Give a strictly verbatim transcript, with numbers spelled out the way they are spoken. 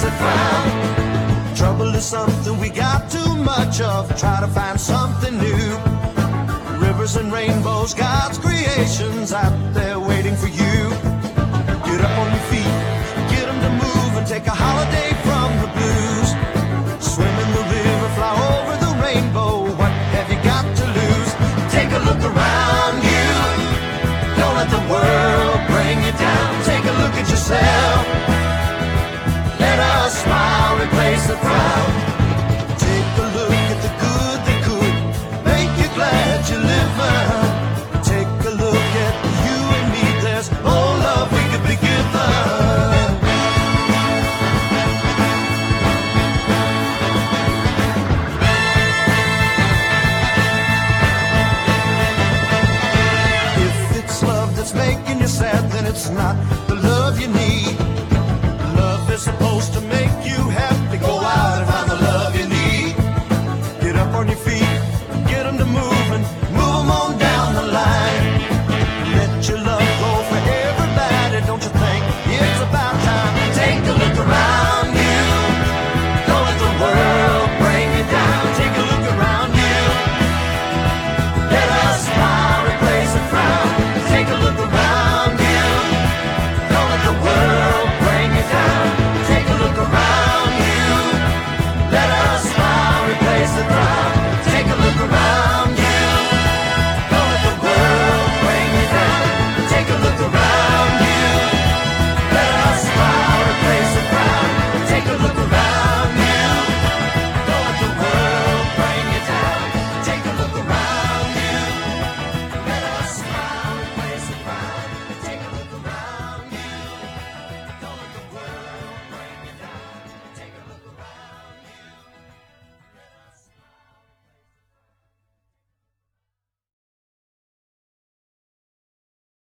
that frown. Trouble is something we got too much of. Try to find something new. Rivers and rainbows, God's creations out there waiting for you. Get up on your feet, get them to move and take a holiday from the blues. Swim in the river, fly over the rainbow. What have you got to lose? Take a look around you. Don't let the world bring you down. Take a look at yourself. Let a smile replace the frown. Take a look at the good that could make you glad you live. Take a look at you and me. There's all love we could be given. If it's love that's making you sad, then it's not the love you need. Love is supposed to make